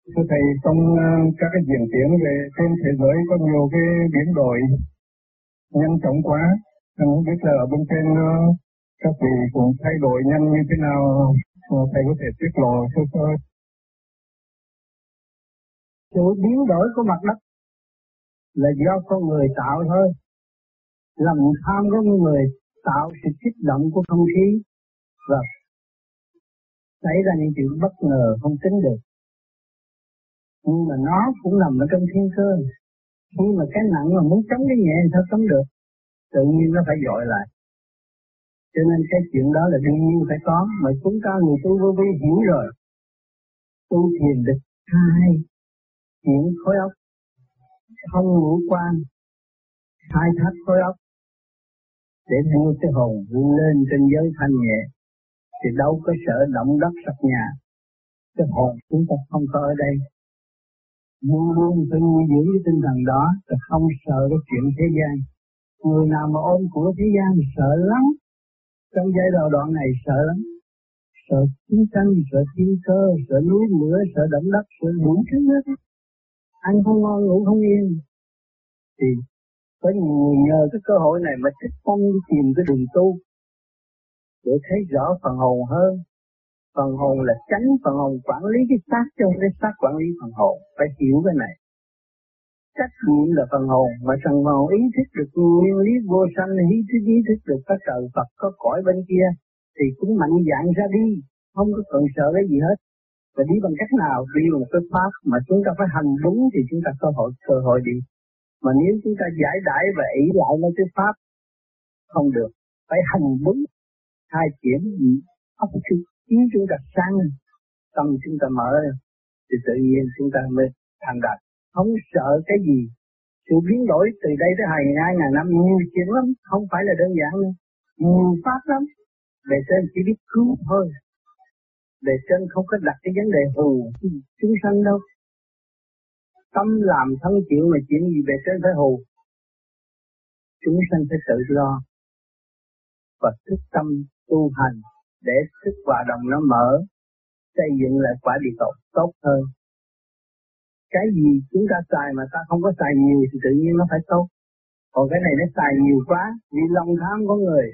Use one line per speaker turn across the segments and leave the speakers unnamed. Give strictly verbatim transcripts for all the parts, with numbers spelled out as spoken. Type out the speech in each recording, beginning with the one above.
Thưa Thầy, trong ờ, các cái diễn tiến về trên thế giới có nhiều cái biến đổi nhanh chóng quá. Anh không biết là ở bên trên ờ, các vị cũng thay đổi nhanh như thế nào. Ờ, Thầy có thể tiết lộ sơ sơ.
Sự biến đổi của mặt đất là do con người tạo thôi. Lòng tham của con người tạo sự kích động của không khí và xảy ra những chuyện bất ngờ không tính được. Nhưng mà nó cũng nằm ở trong thiên cơ. Khi mà cái nặng mà muốn chống cái nhẹ thì sao chống được? Tự nhiên nó phải dội lại. Cho nên cái chuyện đó là đương nhiên phải có. Mà chúng ta người tu vô vi hiểu rồi. Tu thiền được hai chuyện khối óc, không ngũ quan, khai thác khối óc để đưa cái hồn lên trên giới thanh nhẹ. Thì đâu có sợ động đất sập nhà. Cái hồn chúng ta không có ở đây. Luôn luôn phải nuôi dưỡng cái tinh thần đó, và không sợ cái chuyện thế gian. Người nào mà ôm của thế gian thì sợ lắm. Trong giai đoạn đoạn này sợ lắm. Sợ chiến tranh, sợ thiên cơ, sợ núi lửa, sợ động đất, sợ đủ thứ hết. Ăn không ngon, ngủ không yên. Thì có nhiều người nhờ cái cơ hội này mà thích tâm đi tìm cái đường tu để thấy rõ phần hồn hơn. Phần hồn là tránh, phần hồn quản lý cái xác chứ không cái xác quản lý phần hồn. Phải hiểu cái này. Trách nhiệm là phần hồn, mà phần hồn ý thức được nguyên lý vô sanh, ý thức ý thức được có trời Phật, có cõi bên kia, thì cũng mạnh dạn ra đi, không có cần sợ cái gì hết. Và đi bằng cách nào? Đi bằng cái pháp mà chúng ta phải hành đúng thì chúng ta có hội cơ hội đi. Mà nếu chúng ta giải đãi và ý lại với cái pháp, không được. Phải hành đúng, hai chuyển gì, óc ý chúng ta sáng, tâm chúng ta mở, thì tự nhiên chúng ta mới thành đạt. Không sợ cái gì. Sự biến đổi từ đây tới hai ngàn ngàn năm nhiều chuyện lắm, không phải là đơn giản nữa. Nhiều pháp lắm. Bề trên chỉ biết cứu thôi. Bề trên không có đặt cái vấn đề hù chúng sanh đâu. Tâm làm thân chịu mà chuyện gì bề trên phải hù. Chúng sanh phải tự lo. Và thức tâm tu hành để thức hòa đồng nó mở, xây dựng lại quả địa cầu tốt hơn. Cái gì chúng ta xài mà ta không có xài nhiều thì tự nhiên nó phải tốt. Còn cái này nó xài nhiều quá vì lòng tham của người.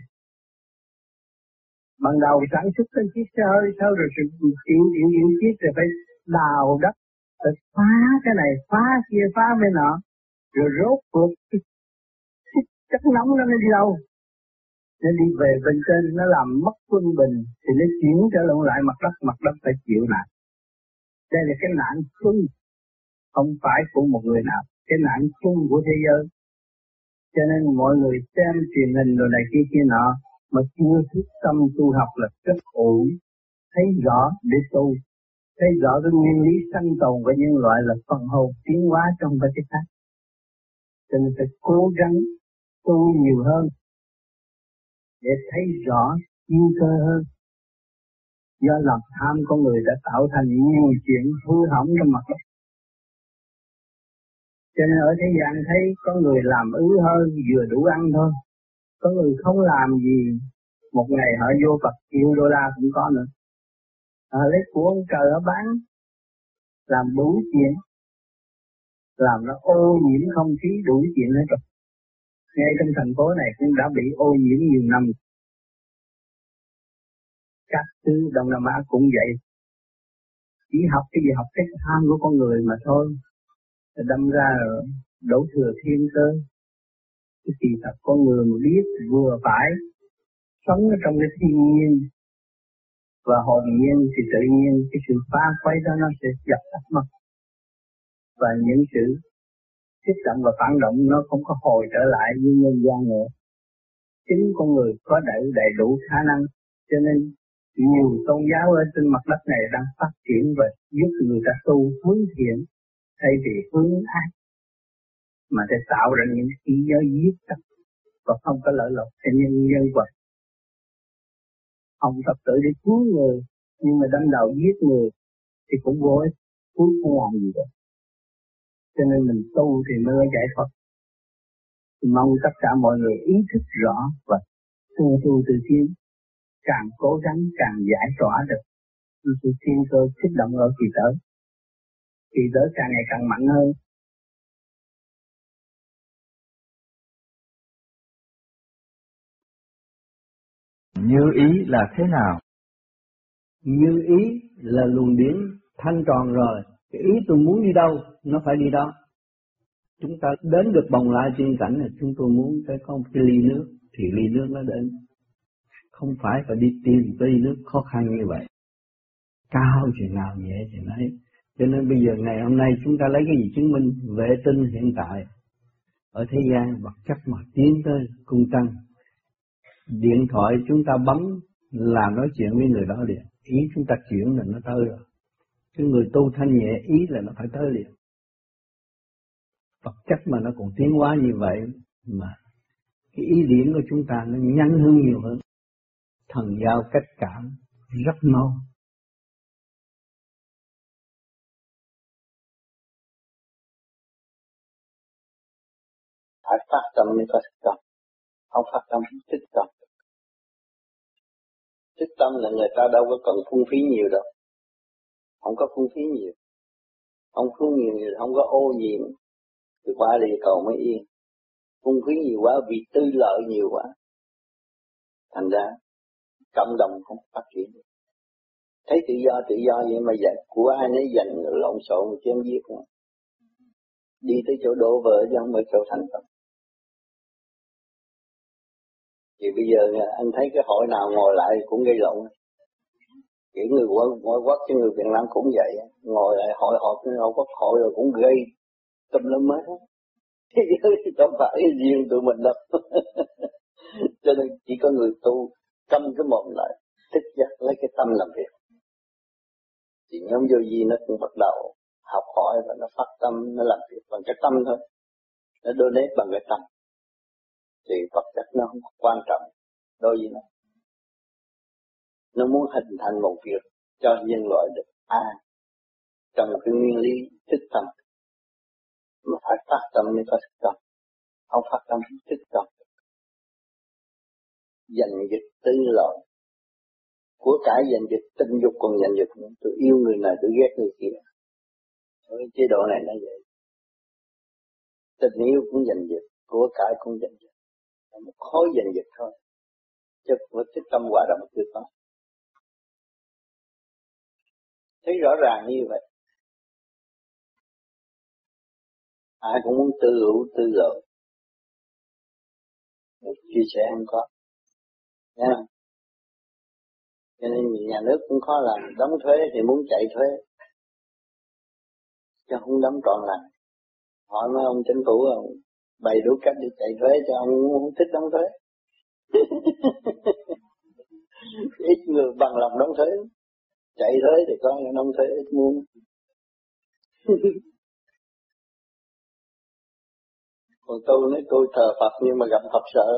Ban đầu sản xuất cái chiếc xe hơi sau rồi sự chịu chịu chịu chiếc rồi phải đào đất, phải phá cái này, phá kia, phá bên nọ, rồi rốt cuộc chất nóng nó đi đâu? Nó đi về bên trên, nó làm mất quân bình thì nó chuyển trở lại mặt đất, mặt đất phải chịu nạn. Đây là cái nạn chung, không phải của một người nào, cái nạn chung của thế giới. Cho nên mọi người xem truyền hình rồi này kia kia nọ mà chưa thức tâm tu học là rất ổn. Thấy rõ để tu, thấy rõ cái nguyên lý sanh tồn của nhân loại là phần hồn tiến hóa trong cái cái khác. Cho nên phải cố gắng tu nhiều hơn để thấy rõ yêu cơ hơn. Do lòng tham con người đã tạo thành nhiều chuyện hư hỏng trong mặt đất. Cho nên ở thế gian thấy có người làm ứ hơn vừa đủ ăn thôi. Có người không làm gì, một ngày họ vô Phật triệu đô la cũng có nữa. Họ lấy của ông trời họ bán, làm đủ chuyện, làm nó ô nhiễm không khí đủ chuyện hết rồi. Ngay trong thành phố này cũng đã bị ô nhiễm nhiều năm. Các thứ Đông Nam Á cũng vậy. Chỉ học cái gì học cái tham của con người mà thôi. Đâm ra rồi đổ thừa thiên cơ. Cái kỳ thật con người mà biết vừa phải sống ở trong cái thiên nhiên và hồn nhiên thì tự nhiên cái sự phá quấy đó nó sẽ dập tắt mất. Và những sự kích động và phản động nó không có hồi trở lại như nhân gian nữa. Chính con người có đầy đầy đủ khả năng, cho nên nhiều tôn giáo ở trên mặt đất này đang phát triển và giúp người ta tu hướng thiện thay vì hướng ác, mà để tạo ra những khí giới giết chóc và không có lợi lộc cho nhân nhân vật. Ông tập tự để cứu người, nhưng mà đâm đầu giết người thì cũng vô ích, cứu không làm gì được. Cho nên mình tu thì mới có giải thoát. Mong tất cả mọi người ý thức rõ và tu tu từ tiến, càng cố gắng càng giải tỏa được sự thiên cơ kích động ở kỳ tới. thì đỡ càng ngày càng mạnh hơn.
Như ý là thế nào?
Như ý là luồng điển thanh tròn rồi, cái ý tôi muốn đi đâu nó phải đi đó. Chúng ta đến được bồng lai tiên cảnh là chúng tôi muốn tới có một cái ly nước thì ly nước nó đến, không phải phải đi tìm cái ly nước khó khăn như vậy. Cao chừng nào nhẹ chừng ấy. Cho nên bây giờ ngày hôm nay chúng ta lấy cái gì chứng minh? Vệ tinh hiện tại ở thế gian vật chất mà tiến tới cung tăng, điện thoại chúng ta bấm là nói chuyện với người đó liền, ý chúng ta chuyển là nó tới rồi. Cái người tu thanh nhẹ ý là nó phải tới liền. Vật chất mà nó còn tiến hóa như vậy mà cái ý điển của chúng ta nó nhanh hơn nhiều hơn. Thần giao cách cảm rất mau.
Phải phát tâm mới có thức tâm, không phát tâm thích tâm. Thích tâm là người ta đâu có cần phung phí nhiều đâu, không có phung phí nhiều, không phung nhiều nhiều, không có ô nhiễm, thì qua địa cầu mới yên. Phung phí nhiều quá vì tư lợi nhiều quá, thành ra cộng đồng không phát triển. Thấy tự do tự do vậy mà dành của ai nấy dành lộn xộn chém giết nữa. Đi tới chỗ đổ vỡ chứ không phải chỗ thành công. Thì bây giờ anh thấy cái hội nào ngồi lại cũng gây lộn. Những người ngoại quốc chứ người Việt Nam cũng vậy, ngồi lại hội họp hội quốc hội rồi cũng gây tâm lâm hết. Thế giới không phải riêng tụi mình đâu. Cho nên chỉ có người tu câm cái mồm lại, thích giác lấy cái tâm làm việc. Thì nhóm vô vi nó cũng bắt đầu học hỏi và nó phát tâm, nó làm việc bằng cái tâm thôi. Nó donate bằng cái tâm. Thì vật chất nó không quan trọng đối với nó. Nó muốn hình thành một việc cho nhân loại được an trong cái nguyên lý thích tâm. Mà phải phát tâm mới có thích tâm. Không phát tâm thích tâm. Giành giật tư lợi. Của cải giành giật, tình dục còn giành giật. Tôi yêu người này, tôi ghét người kia. Ở chế độ này nó vậy. Tình yêu cũng giành giật, của cải cũng giành giật. Một khối giành giật thôi. Chứ với thích tâm hòa đồng chưa có. Thấy rõ ràng như vậy. Ai cũng muốn tư hữu tư lợi. Một chia sẻ không có. Nghe không? Cho nên nhà nước cũng khó làm. Đóng thuế thì muốn chạy thuế. Chứ không đóng trọn lành. Hỏi mấy ông chính phủ ông bày đủ cách để chạy thuế cho ông không thích đóng thuế. Ít người bằng lòng đóng thuế. Chạy thuế thì có người đóng thuế ít muốn. Còn tôi nói tôi thờ Phật nhưng mà gặp Phật sợ.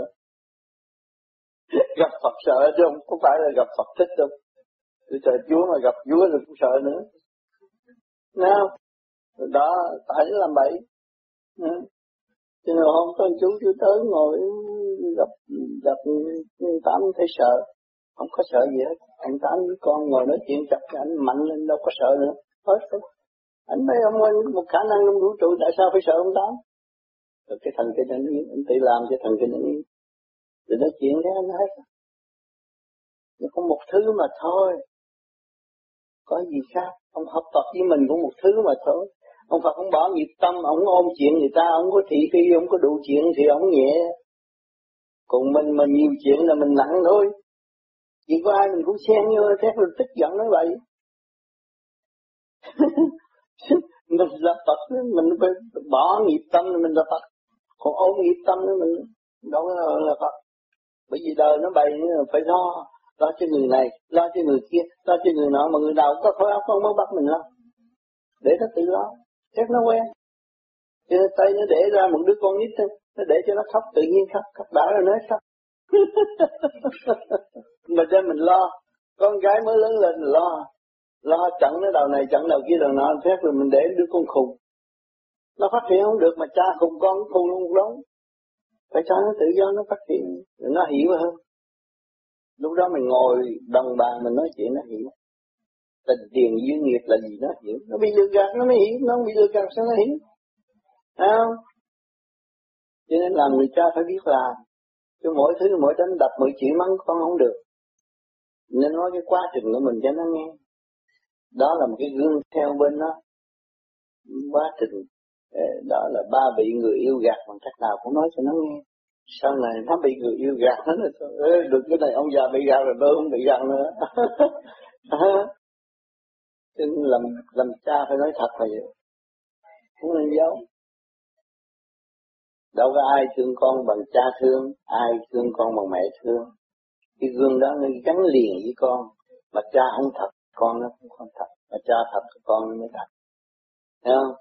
Gặp Phật sợ chứ không có phải là gặp Phật thích đâu. Tôi sợ Chúa mà gặp Chúa rồi cũng sợ nữa. Nghe không? Đó, tại nó làm bậy. Cho nên hôm có chú chú tới ngồi gặp gặp Tám thấy sợ. Không có sợ gì hết. Anh Tám với con ngồi nói chuyện chặt anh mạnh lên đâu có sợ nữa. Hết rồi. Anh thấy ông anh một khả năng trong vũ trụ tại sao phải sợ ông Tám? Rồi cái thần kinh anh yên, anh tự làm cho thần kinh anh yên. Rồi nói chuyện thế anh hết. Nó có một thứ mà thôi. Có gì khác. Ông học Phật với mình cũng một thứ mà thôi. Ông Phật không bỏ nghiệp tâm, ông ôm chuyện người ta, ông có thị phi, ông có đủ chuyện thì ông nhẹ. Còn mình mà nhiều chuyện là mình nặng thôi. Chỉ có ai mình cũng xen vô, thét rồi tức giận nói vậy. Mình là Phật, mình phải bỏ nghiệp tâm mình là Phật. Còn ôm nghiệp tâm nữa mình đâu có là Phật. Bởi vì đời nó bày phải lo, lo cho người này, lo cho người kia, lo cho người nọ, mà người nào có khối óc không mới bắt mình lo. Để nó tự lo, chắc nó quen. Cho nên tay nó để ra một đứa con nít thôi, nó để cho nó khóc, tự nhiên khóc, khóc đã rồi nó khóc. Mà cho mình lo, con gái mới lớn lên lo, lo chặn nó đầu này, chặn đầu kia đầu nọ, phép rồi mình để đứa con khùng. Nó phát triển không được mà cha khùng con khùng luôn một đống. Phải cho nó tự do nó phát triển, rồi nó hiểu hơn. Lúc đó mình ngồi đồng bàn mình nói chuyện nó hiểu. Tình tiền duyên nghiệp là gì nó hiểu. Nó bị lừa gạt nó mới hiểu. Nó không bị lừa gạt sao nó hiểu. Thấy không? Cho nên làm người cha phải biết làm. Chứ mỗi thứ mỗi đánh đập mỗi chuyện mắng con không được. Nên nói cái quá trình của mình cho nó nghe. Đó là một cái gương theo bên nó. Quá trình đó là ba bị người yêu gạt bằng cách nào cũng nói cho nó nghe. Sau này nó bị người yêu gạt nó là ê, được cái này ông già bị gạt rồi tôi không bị gạt nữa. Cho nên làm, làm cha phải nói thật là vậy. Không nên giấu. Đâu có ai thương con bằng cha thương, ai thương con bằng mẹ thương. Cái gương đó nó gắn liền với con. Mà cha không thật, con nó cũng không thật. Mà cha thật, con nó mới thật. Thấy không?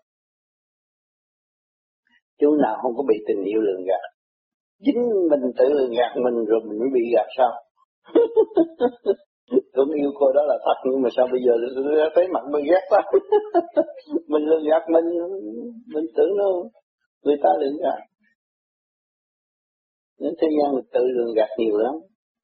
Chú nào không có bị tình yêu lường gạt. Chính mình tự lường gạt mình rồi mình mới bị gạt sao? Tôi yêu cô đó là thật nhưng mà sao bây giờ thấy mặt mình ghét quá. Mình lường gạt mình, mình tưởng nó người ta lường gạt. Đến thế gian mình tự lường gạt nhiều lắm.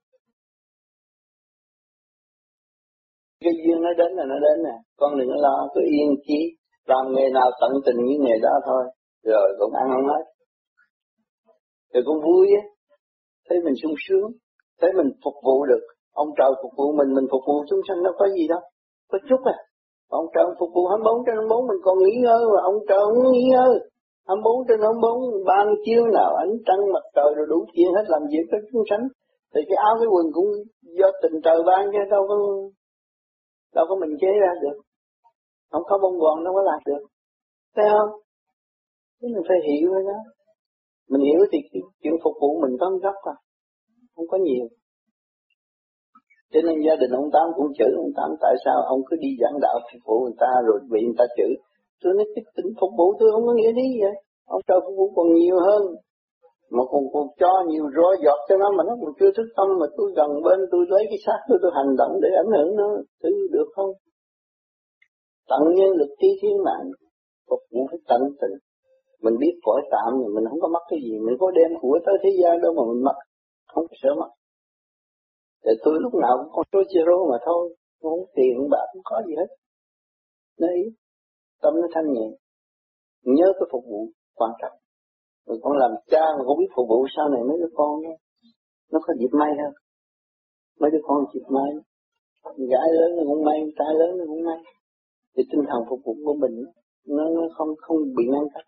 Cái duyên nó đến là nó đến nè, con đừng có lo, cứ yên chí, làm nghề nào tận tình với nghề đó thôi, rồi cũng ăn không hết. Rồi cũng vui á, thấy mình sung sướng, thấy mình phục vụ được, ông trời phục vụ mình, mình phục vụ chúng sanh đâu có gì đâu, có chút à. Ông trời phục vụ hai mươi bốn trên hai mươi bốn mình còn nghỉ ngơi mà ông trời không nghỉ ngơi. hai mươi bốn trên hai mươi bốn ban chiếu nào ánh trăng mặt trời rồi đủ chuyện hết làm việc với chúng sanh. Thì cái áo cái quần cũng do tình trời ban chứ đâu có đâu có mình chế ra được. Không có bông gòn đâu có làm được. Thấy không? Thế mình phải hiểu cái đó. Mình hiểu thì chuyện phục vụ mình có một góc à. Không có nhiều. Cho nên gia đình ông Tám cũng chửi ông Tám tại sao ông cứ đi giảng đạo phục vụ người ta rồi bị người ta chửi. Tôi nói cái tính phục vụ tôi không có nghĩa lý vậy. Ông trời phục vụ còn nhiều hơn. Mà còn, còn cho nhiều roi giọt cho nó mà nó còn chưa thức tâm mà tôi gần bên tôi lấy cái xác tôi tôi hành động để ảnh hưởng nó. Thứ được không? Tận nhân lực trí thiên mạng. Phục vụ phải tận tình. Mình biết cõi tạm rồi mình không có mất cái gì. Mình có đem của tới thế gian đâu mà mình mất. Không có sợ mất. Để tôi lúc nào cũng con số zero mà thôi. Không tiền, không bạc, không có gì hết. Đấy. Tâm nó thanh nhẹ. Nhớ cái phục vụ quan trọng. Rồi con làm cha mà không biết phục vụ sau này mấy đứa con đó, nó có dịp may hơn. Mấy đứa con dịp may. Gái lớn nó cũng may, trai lớn nó cũng may. Thì tinh thần phục vụ của mình nó, nó không không bị ngăn cách.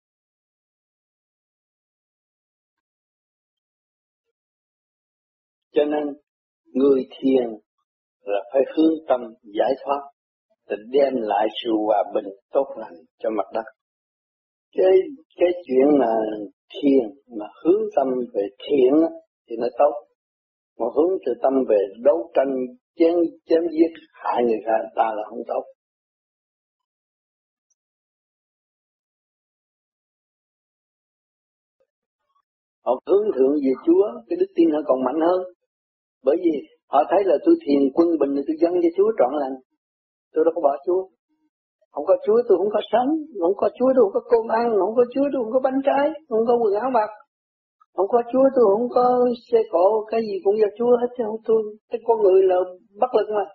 Cho nên người thiền là phải hướng tâm giải thoát để đem lại sự hòa bình tốt lành cho mặt đất. Cái cái chuyện mà thiền mà hướng tâm về thiện thì nó tốt, mà hướng từ tâm về đấu tranh chém chém giết hại người ta là không tốt. Họ hướng thượng về Chúa, cái đức tin họ còn mạnh hơn. Bởi vì họ thấy là tôi thiền quân bình thì tôi dâng cho Chúa trọn lành. Tôi đâu có bỏ Chúa. Không có Chúa tôi không có sống, không có Chúa tôi không có cơm ăn, không có Chúa tôi không có bánh trái, không có quần áo mặc. Không có Chúa tôi không có xe cộ, cái gì cũng do Chúa hết chứ không tôi. Cái con người là bất lực mà.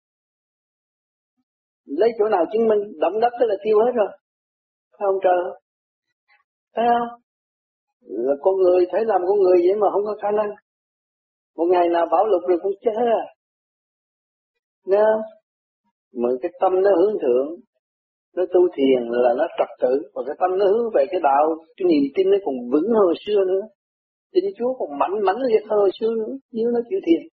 Lấy chỗ nào chứng minh động đất tức là tiêu hết rồi. Phải không trời? Thấy không? Là con người thấy làm con người vậy mà không có khả năng. Một ngày nào bão lụt rồi cũng chết à. Nghe không? Mà cái tâm nó hướng thượng, nó tu thiền là nó trật tự, và cái tâm nó hướng về cái đạo, cái niềm tin nó còn vững hơn hồi xưa nữa. Tin Chúa còn mạnh mẽ liệt hơn hồi xưa nữa, nếu nó chịu thiền.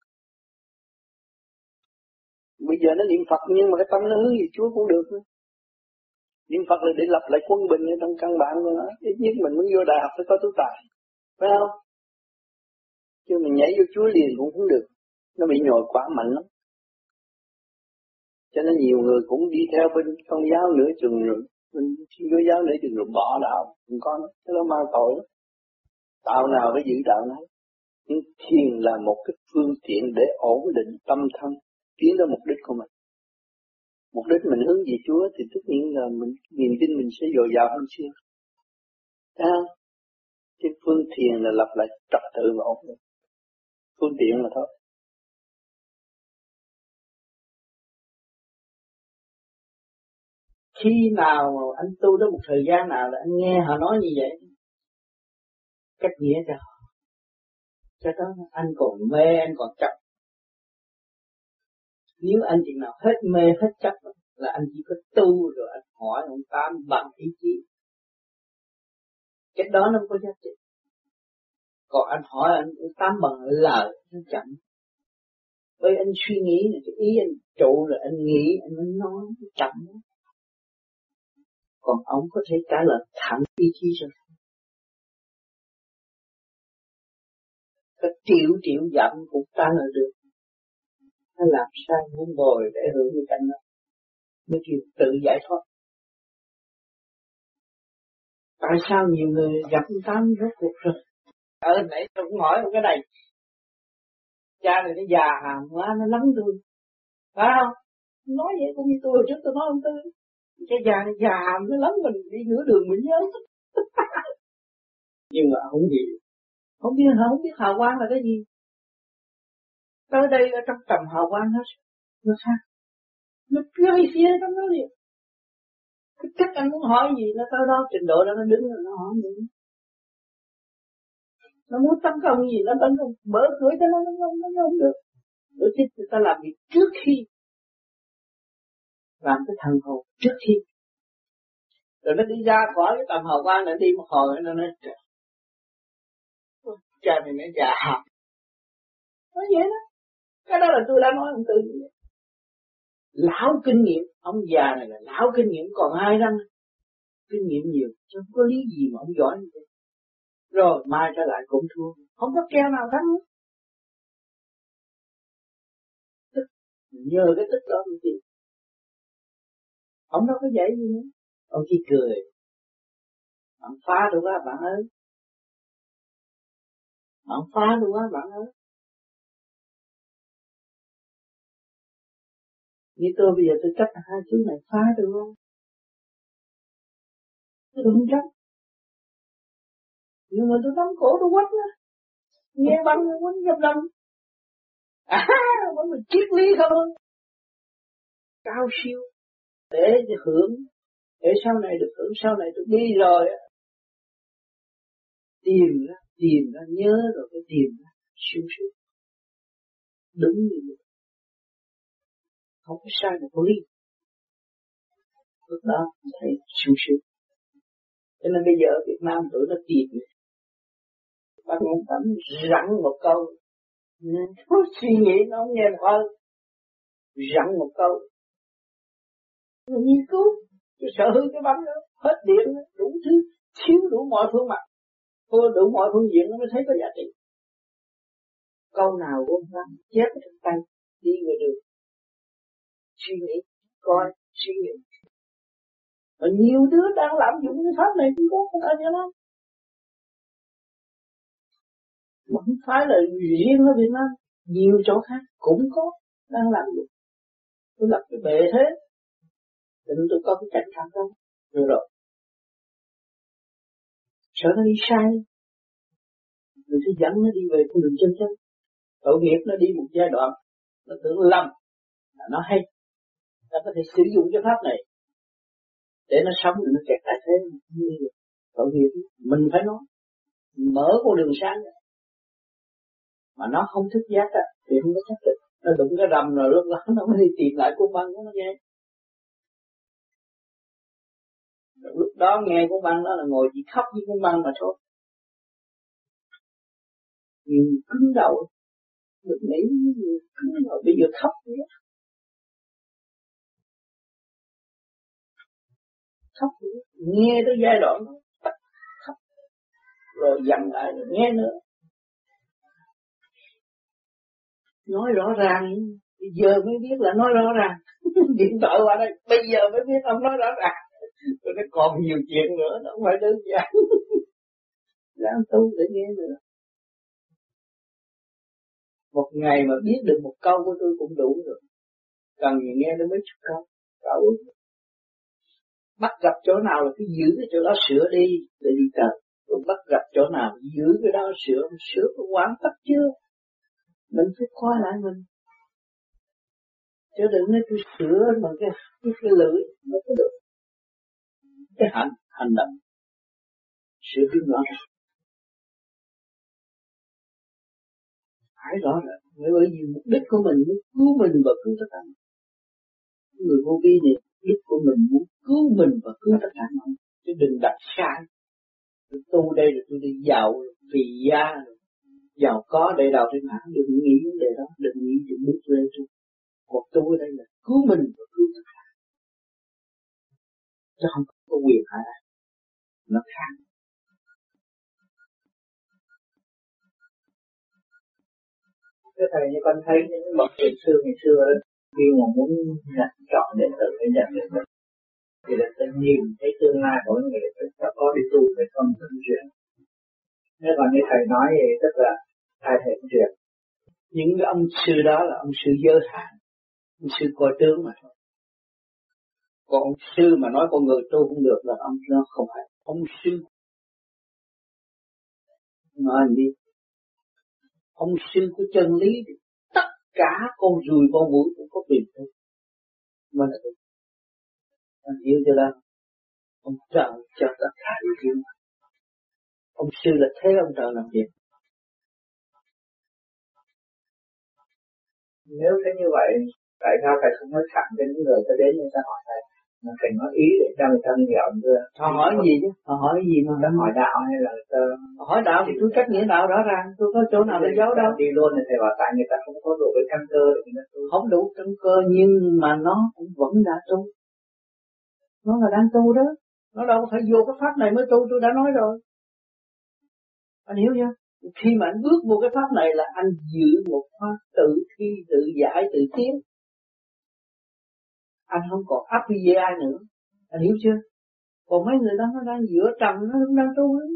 Bây giờ nó niệm Phật nhưng mà cái tâm nó hướng về Chúa cũng được nữa. Niệm Phật là để lập lại quân bình ở trong căn bản của nó. Ít nhất mình muốn vô đại học phải có tu tài. Phải không? Chứ mình nhảy vô Chúa liền cũng không được. Nó bị nhồi quá mạnh lắm. Cho nên nhiều người cũng đi theo bên công giáo nửa chừng rồi. Bên thiên chúa giáo nửa chừng rồi bỏ đạo. Không có nữa. Thế đó mang tội lắm. Đạo nào phải giữ đạo này. Nhưng thiền là một cái phương tiện để ổn định tâm thân. Tiến đến mục đích của mình. Mục đích mình hướng về Chúa thì tất nhiên là mình niềm tin mình sẽ dồi dào hơn xưa. Thấy không? Cái phương thiền là lập lại trật tự và ổn định. Phương tiện mà thôi.
Khi nào mà anh tu đến một thời gian nào là anh nghe họ nói như vậy, cách nghĩa cho họ. Cho đó anh còn mê, anh còn chấp. Nếu anh chừng nào hết mê, hết chấp là anh chỉ có tu rồi anh hỏi ông Tám bằng ý chí. Cái đó nó không có giá trị. Còn anh hỏi anh Tám bằng lời, nó chậm. Bởi anh suy nghĩ là cái ý anh trụ rồi anh nghĩ, anh mới nói, nó chậm. Còn ông có thể trả lời thẳng ý chí rồi. Cái triệu triệu dặm cũng trả lời được. Nó làm sao muốn ngồi để hưởng cái cảnh đó. Mới kêu tự giải thoát. Tại sao nhiều người gặp Tám rốt cuộc rồi? Ở nãy tôi cũng hỏi một cái này. Cha này nó già hàm quá, nó lắng tôi. Phải không? Nói vậy cũng như tôi hồi trước tôi nói ông Tư. Cái già này già hàm nó lắng mình đi nửa đường mình nhớ. Nhưng mà không gì. Không biết, không biết hào quang là cái gì. Tới đây ở trong tầm hào quang nó, nó khác. Nó phi phía trong đó liền. Cái cách anh muốn hỏi gì nó tới đó, trình độ đó nó đứng rồi nó hỏi gì. Nó muốn tấn công gì nó tấn công, mở cửa cho nó nó không, nó không được. Đôi khi người ta làm việc trước khi, làm cái thần hồn trước khi. Rồi nó đi ra khỏi cái tầm hào quang, nó đi một hồi nó nói cha này nó già hàm. Nói vậy đó. Cái đó là tôi đã nói ông Tư. Lão kinh nghiệm, ông già này là lão kinh nghiệm, còn ai răng kinh nghiệm nhiều, chứ không có lý gì mà ông giỏi như thế. Rồi mai trở lại cũng thua, không có keo nào thắng nữa. Tức, nhờ cái tức đó mới chịu. Ông đâu có dạy gì nữa, ông chỉ cười. Ông phá được quá bạn ơi. Ông phá được quá bạn ơi. Như tôi bây giờ tôi trách hai chú này phá được không? Tôi không trách. Nhưng mà tôi nắm cổ tôi quách á. Nghe băng quánh nhập lâm. À, vẫn là triết lý không? Cao siêu. Để hưởng. Để sau này được hưởng, sau này tôi đi rồi á. Tìm ra, tìm ra, nhớ rồi cái tìm ra. Siêu siêu. Đúng như vậy. Không có sai một lý. Lúc đó thấy siêu siêu. Cho nên bây giờ ở Việt Nam tụi nó tìm. Bác Ngôn Tẩm rắn một câu. Nó suy nghĩ nó không nghe một ơn. Rắn một câu. Nó nghiên cứu. Tôi sợ hư cái bánh đó. Hết điện đủ thứ. Chiếu đủ mọi phương mặt. Thôi đủ mọi phương diện nó mới thấy có giá trị. Câu nào cũng làm chép ở trong tay. Đi về đường. Suy nghĩ. Coi. Suy nghĩ. Và nhiều đứa đang lạm dụng cái pháp này cũng có không ai cho lắm. Mà không phải là riêng ở Việt Nam, nhiều chỗ khác cũng có đang làm dụng. Tôi lập cái bệ thế, định tôi có cái cảnh cảm đó, rồi rồi. Sợ nó đi sai, rồi tôi dẫn nó đi về con đường chân chân. Tội nghiệp nó đi một giai đoạn, nó tưởng lầm, là nó hay, nó có thể sử dụng cái pháp này để nó sống, rồi nó kẹt tại thế. Tội nghiệp, mình phải nói, mở con đường sáng ra. Mà nó không thức giác á, thì không có chắc được. Nó đụng cái rầm rồi lúc đó nó mới đi tìm lại cuốn băng của nó nghe. Rồi lúc đó nghe cuốn băng đó là ngồi chỉ khóc với cuốn băng mà thôi. Nhiều cứng đầu. Được nghĩ nhiều cứng đầu. Bây giờ khóc nữa. Khóc nữa. Nghe tới giai đoạn đó. Khóc. Rồi dặn lại rồi nghe nữa. Nói rõ ràng, bây giờ mới biết là nói rõ ràng. Điện thoại qua đây, bây giờ mới biết ông nói rõ ràng. Rồi nó còn nhiều chuyện nữa, nó không phải đơn giản. Làm tu để nghe nữa. Một ngày mà biết được một câu của tôi cũng đủ rồi. Cần gì nghe đến mấy chục câu. Câu. Bắt gặp chỗ nào là cứ giữ cái chỗ đó sửa đi để đi tới. Rồi bắt gặp chỗ nào giữ cái đó sửa, sửa có hoàn tất chưa? Mình phải coi lại mình. Chứ đừng nói tôi sửa bằng cái, cái, cái lưỡi, nó có được. hành hành động sự biến rõ ràng. Phải rõ ràng, bởi vì mục đích của mình muốn cứu mình và cứu tất cả. Người vô vi này, mục đích của mình muốn cứu mình và cứu tất cả mọi người, chứ đừng đặt sai. Tôi tu đây rồi tôi đi giàu vì gia rồi giàu có để đầu trên hạng, đừng nghĩ vấn đề đó, đừng nghĩ chuyện bước lên tu. Còn tu ở đây là cứu mình và cứu tất cả, chứ không có quyền hại ai, nó khác.
Cái thầy như con thấy những bậc tiền xưa ngày xưa đó, khi mà muốn nhận chọn đến tự để nhận được mình, thì là tự nhìn thấy tương lai của người ta có đi tu hay không thuận duyên. Nếu còn như thầy nói thì tức là hai thể duyên.
Những cái ông sư đó là ông sư giới hạn, ông sư coi tướng mà thôi. Còn ông sư mà nói con người tu không được là ông nó không phải ông sư. Nói gì? Ông sư của chân lý thì tất cả con ruồi con muỗi cũng có quyền tu. Mà là tu. Anh hiểu chưa đó? Ông trời cho tất cả điều kiện. Ông sư là thế ông trời làm việc.
Nếu thế như vậy, tại sao thầy không nói thẳng cho những người ta đến người ta hỏi thầy? Mà thầy nói ý để cho người ta hiểu chưa?
Họ hỏi gì chứ? Họ hỏi gì mà?
Người ta hỏi đạo hay là người ta...
Hỏi đạo thì tôi cách nghĩa đạo rõ ràng, tôi có chỗ nào để giấu đâu.
Đi luôn thì thầy bảo tại người ta không có đủ cái căn cơ để người ta tu.
Không đủ căn cơ nhưng mà nó cũng vẫn đã tu. Nó là đang tu đó. Nó đâu phải vô cái pháp này mới tu, tôi đã nói rồi. Anh hiểu chưa? Khi mà anh bước vô cái pháp này là anh giữ một pháp tự thi, tự giải, tự tiến. Anh không còn áp với ai nữa. Anh hiểu chưa? Còn mấy người đó nó đang giữa trần, nó cũng đang tu ấy.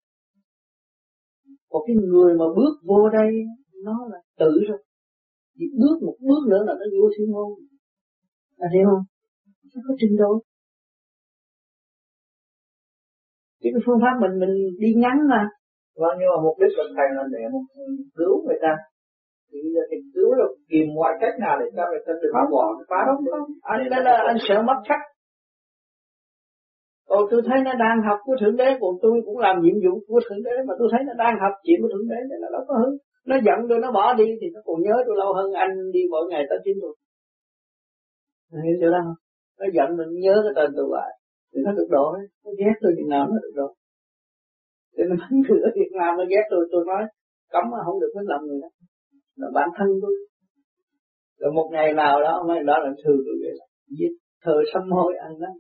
Còn cái người mà bước vô đây, nó là tự rồi. Chỉ bước một bước nữa là nó vô thiên môn. Anh hiểu không? Nó có trình độ. Chứ cái phương pháp mình mình đi ngắn mà.
Vâng, nhưng mà mục đích của thầy là để một cứu người ta. Thì giờ thì cứu được tìm mọi cách nào để cho người ta đừng bỏ cái phá đó không?
Anh đây là anh sợ mất khách. Còn tôi thấy nó đang học của Thượng Đế, còn tôi cũng làm nhiệm vụ của Thượng Đế, mà tôi thấy nó đang học chuyện của Thượng Đế nên là đâu có hứng. Nó giận tôi nó bỏ đi thì nó còn nhớ tôi lâu hơn anh đi mỗi ngày tới chín tôi. Hiểu chưa đâu? Nó giận mình nhớ cái tên tôi lại thì nó được độ ấy. Nó ghét tôi chừng nào nó được độ. Cho nên mấy người ở Việt Nam nó ghét tôi, tôi nói cấm mà không được mới làm người đó. Là bản thân tôi. Rồi một ngày nào đó mấy đó là thương tôi vậy là giết thơ sám hối ăn đó.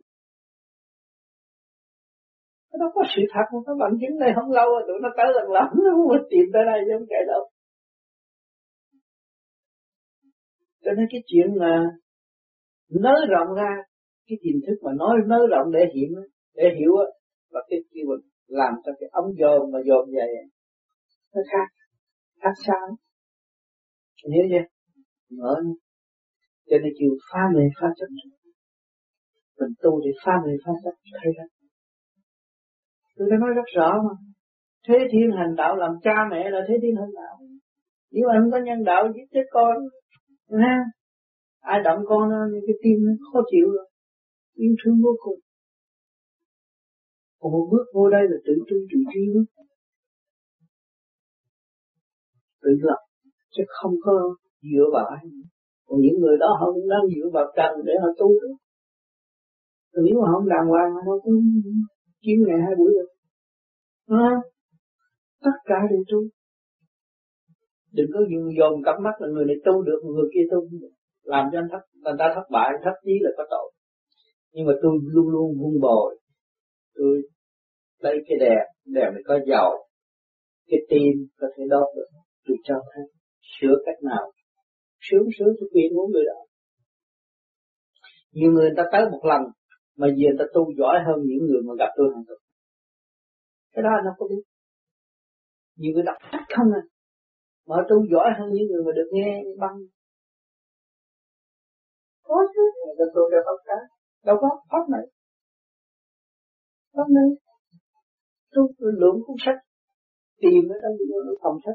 Nó có sự thật mà có bằng chứng này không lâu rồi tụi nó tới lần lắm nó không tìm tới đây chứ không kể đâu. Cho nên cái chuyện mà nới rộng ra cái tiềm thức mà nói nới rộng để hiểu để hiểu á và cái kia làm cho cái ống dồn mà dồn vậy nó khác khác sao hiểu chưa? Mở cho nên chịu phá mê phá chấp mình tu thì phá mê phá chấp thấy đó. Tôi đã nói rất rõ mà. Thế thiên hành đạo làm cha mẹ là thế thiên hành đạo. Nếu anh không có nhân đạo giết chết con, ha? Ai động con như cái tim nó khó chịu rồi, yêu thương vô cùng. Còn một bước vô đây là tự tu tự trí bước, tự lập, chứ không có dựa vào ai. Còn những người đó họ cũng đang dựa vào trần để họ tu đó. Nếu mà không đàng hoàng họ cũng kiếm ngày hai buổi được. À, tất cả đều tu. Đừng có dồn dồn cặp mắt là người này tu được, người kia tu không được. Làm cho anh thất, người ta thất bại, thất chí là có tội. Nhưng mà tôi luôn luôn vun bồi. Tôi lấy cái đèn, đèn này có dầu, cái tim có thể đốt được. Tôi cho thấy sửa cách nào, sướng sướng tôi khuyên muốn người đó. Nhiều người, người ta tới một lần mà về người ta tu giỏi hơn những người mà gặp tôi hàng tuần. Cái đó nó có biết. Nhiều người đọc sách không à, mà tu giỏi hơn những người mà được nghe băng. Có chứ, người ta tu cho pháp cả. Đâu có pháp này. Pháp này. Tu lượng cuốn sách. Tìm ở trong những phòng sách.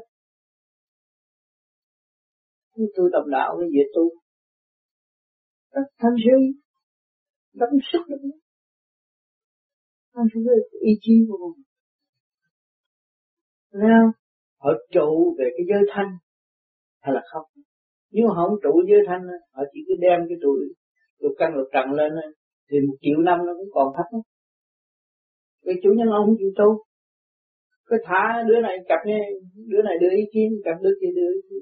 Tôi đọc đạo mới về tu. Rất thanh suy. Đóng sức được. Anh phải biết ý chí của mình. Thấy không? Họ trụ về cái giới thanh hay là không? Nếu mà họ không trụ giới thanh, họ chỉ cứ đem cái trụ trụ căn lục trần lên thì một triệu năm nó cũng còn thấp. Cái chủ nhân ông không chịu tu, cái thả đứa này cặp nghe, đứa này đưa ý kiến, cặp đứa kia đưa ý kiến.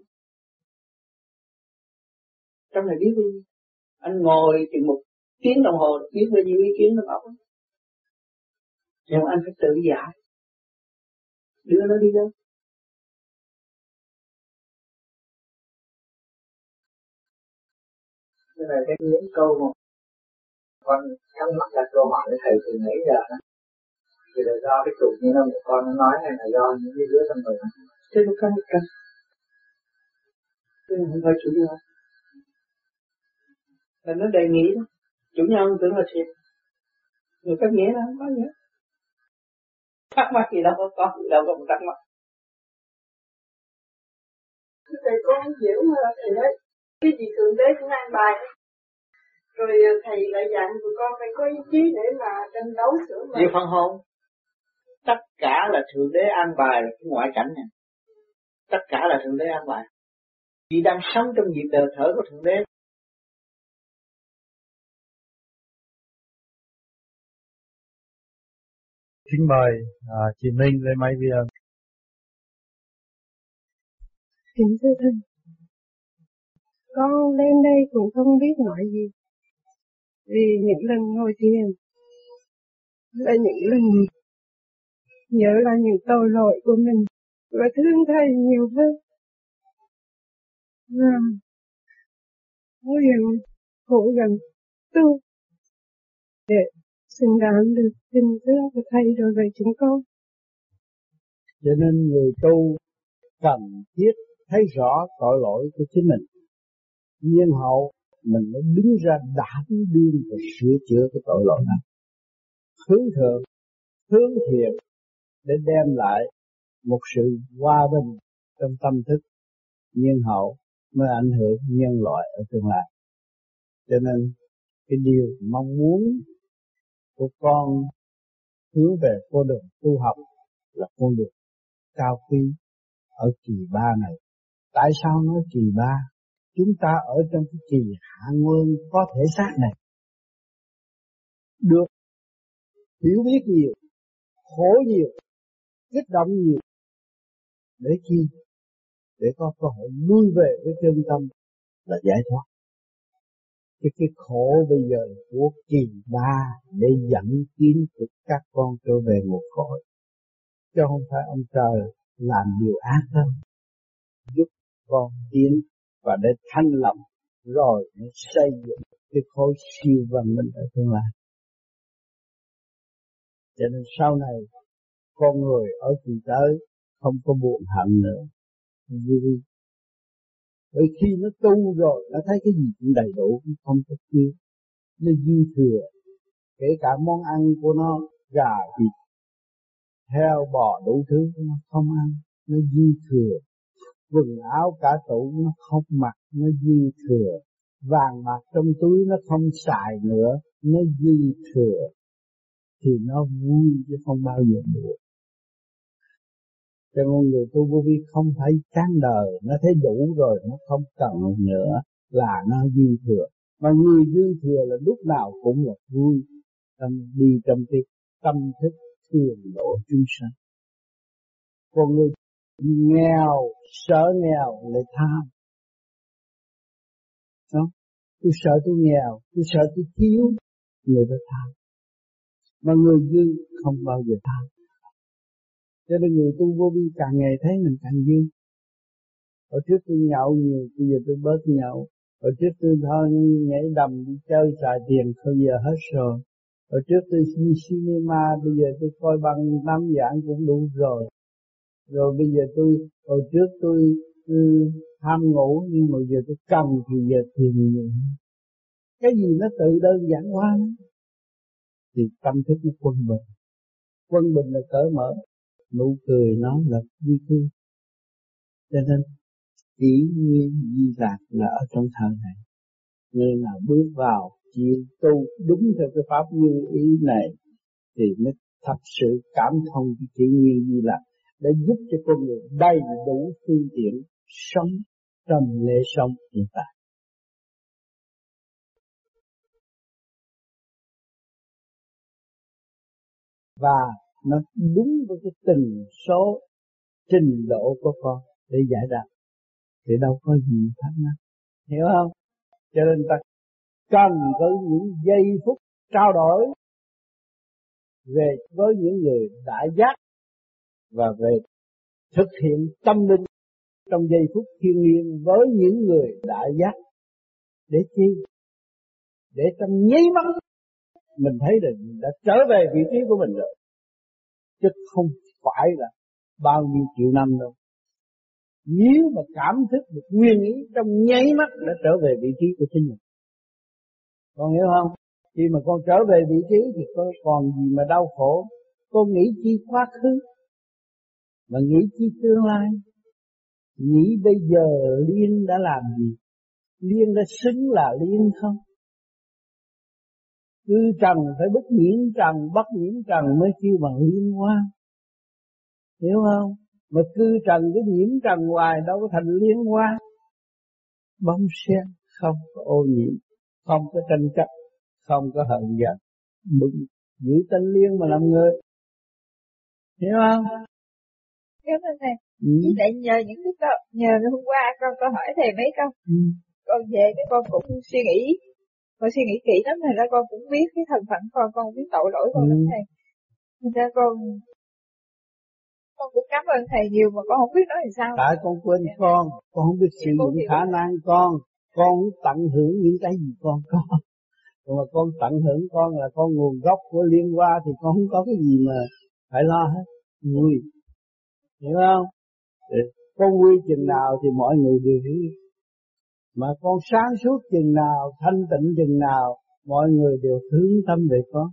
Trong này biết luôn, anh ngồi chừng một tiếng đồng hồ biết bao nhiêu ý kiến nó óc. Nhưng anh phải tự giải, đưa nó đi đâu.
Cái này cái những câu mà con thắc mắc đặt câu hỏi với thầy từ nãy giờ đó, thì là do cái chủ như là một con nó nói hay là do những cái đứa trong người nó.
Thế nó không cần, thế không phải chủ nhân, là nó đề nghị đó. Chủ nhân tưởng là thiệt, người cách nghĩa là không có nghĩa. Thắc mắc gì đâu có có, đâu có một thắc mắc.
Thầy con hiểu mà thầy nói cái gì thượng đế cũng an bài, rồi thầy lại dặn tụi con phải có ý chí để mà tranh đấu sửa mình.
Về phần hồn, tất cả là thượng đế an bài cái ngoại cảnh này, tất cả là thượng đế an bài. Chị đang sống trong nhịp đời thở của thượng đế.
Kính mời à, chị Minh lên máy vi âm.
Kính thưa thầy, con lên đây cũng không biết nói gì, vì những lần ngồi thiền là những lần nhớ là những tội lỗi của mình và thương thầy nhiều hơn, và cố gắng cố gắng tu để xứng đáng được tình thương của thầy đối với chúng con.
Cho nên người tu cần thiết thấy rõ tội lỗi của chính mình, nhiên hậu mình mới đứng ra đảm đương và sửa chữa cái tội lỗi này, hướng thượng, hướng thiện để đem lại một sự hòa bình trong tâm thức, nhiên hậu mới ảnh hưởng nhân loại ở tương lai. Cho nên cái điều mong muốn của con hướng về con đường tu học là con đường cao quý ở kỳ ba này. Tại sao nói kỳ ba? Chúng ta ở trong cái kỳ hạ nguyên có thể xác này, được hiểu biết nhiều, khổ nhiều, kích động nhiều, để chi? Để có cơ hội lui về với chân tâm là giải thoát. Cái, cái khổ bây giờ là của kỳ ba để dẫn kiến của các con trở về một cõi, chứ không phải ông trời làm điều ác đâu, giúp con tiến và để thanh lập rồi để xây dựng cái khối siêu văn minh ở tương lai. Cho nên sau này con người ở kỳ tới không có buồn hận nữa, vui. Bởi khi nó tu rồi nó thấy cái gì cũng đầy đủ, không có thiếu, nó dư thừa. Kể cả món ăn của nó, gà, thịt, heo, bò, đủ thứ nó không ăn, nó dư thừa. Quần áo cả tủ nó không mặc, nó dư thừa. Vàng bạc trong túi nó không xài nữa, nó dư thừa. Thì nó vui chứ không bao giờ buồn. Cho nên người tu vô vi không phải chán đời, nó thấy đủ rồi, nó không cần nữa là nó dư thừa. Mà người dư thừa là lúc nào cũng là vui, tâm đi trong cái tâm thức thường độ chúng sanh. Còn người nghèo, sợ nghèo lại tham. Đó, tôi sợ tôi nghèo, tôi sợ tôi thiếu, người ta tham. Mà người dư không bao giờ tham. Cho nên người tu vô vi càng ngày thấy mình càng dư. Hồi trước tôi nhậu nhiều, bây giờ tôi bớt nhậu. Hồi trước tôi thôi nhảy đầm đi chơi xài tiền, bây giờ hết rồi. Hồi trước tôi đi cinema, bây giờ tôi coi bằng năm dạng cũng đủ rồi. Rồi bây giờ tôi, hồi trước tôi, tôi ham ngủ, nhưng mà giờ tôi cần thì giờ thiền nhiều. Cái gì nó tự đơn giản hóa đó. Thì tâm thức nó quân bình. Quân bình là cởi mở. Nụ cười nó là vui tươi. Cho nên chỉ nguyên di lạc là ở trong thời này. Người nào bước vào chịu tu đúng theo cái pháp như ý này thì mới thật sự cảm thông với kỷ nguyên Di Lặc để giúp cho con người đầy đủ phương tiện sống trong lễ sống hiện tại. Và nó đúng với cái tình số trình độ của con để giải đáp, thì đâu có gì thắc mắc, hiểu không? Cho nên ta cần có những giây phút trao đổi về với những người đã giác và về thực hiện tâm linh trong giây phút thiêng liêng với những người đã giác. Để chi? Để trong nháy mắt mình thấy được mình đã trở về vị trí của mình rồi, chứ không phải là bao nhiêu triệu năm đâu. Nếu mà cảm thức được nguyên ý trong nháy mắt đã trở về vị trí của chính mình. Con hiểu không? Khi mà con trở về vị trí thì con còn gì mà đau khổ. Con nghĩ chi quá khứ, mà nghĩ chi tương lai. Nghĩ bây giờ Liên đã làm gì? Liên đã xứng là Liên không? Cư trần phải bất nhiễm trần, bất nhiễm trần mới kêu bằng liên hoa. Hiểu không? Mà cư trần cái nhiễm trần hoài đâu có thành liên hoa. Bông sen không có ô nhiễm, không có tranh chấp, không có hận giận, giữ tên liên mà làm người. Hiểu không?
Cảm ơn thầy.
Ừ.
Chỉ lại nhờ những cái câu, nhờ hôm qua con có hỏi thầy mấy câu. Ừ. Con về cái con cũng suy nghĩ, con suy nghĩ kỹ lắm, thành ra con cũng biết cái thân phận con, con biết tội lỗi con lắm ừ. thầy. Thành ra con con cũng cảm ơn thầy nhiều mà con không biết nói làm sao.
Tại con quên yeah. con, con không biết sử dụng khả năng con, con không tận hưởng những cái gì con có. Còn mà con tận hưởng con là con nguồn gốc của liên hoa thì con không có cái gì mà phải lo hết. Vui, hiểu không? Con vui chừng nào thì mọi người đều hiểu. Mà con sáng suốt chừng nào, thanh tịnh chừng nào, mọi người đều hướng tâm về con.